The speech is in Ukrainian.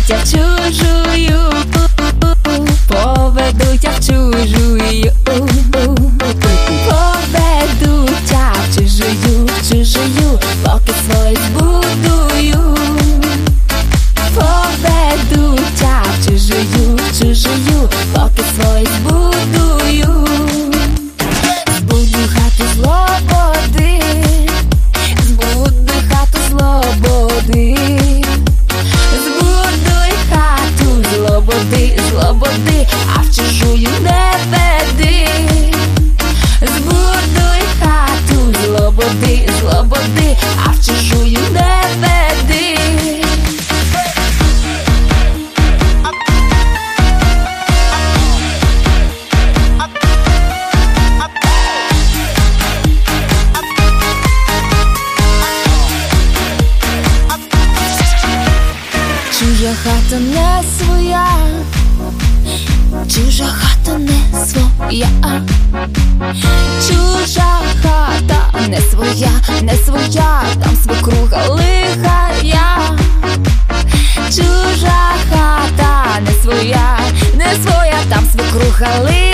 я в чужую, поведуть я в чужую, поведуть я в чужую, поки свої збудую. Поведуть я в чужую, поки свої збудую. Збуду хату злободи, збуду хату злободи, збудуй хату злободи, злободи, а в чужую не веди. Збудуй хату злободи, злободи, а в чужую не веди. Чужа хата не своя, чужа хата не своя, чужа хата не своя, не своя, там свекруха лихая. Чужа хата не своя, не своя, там свекруха лихая.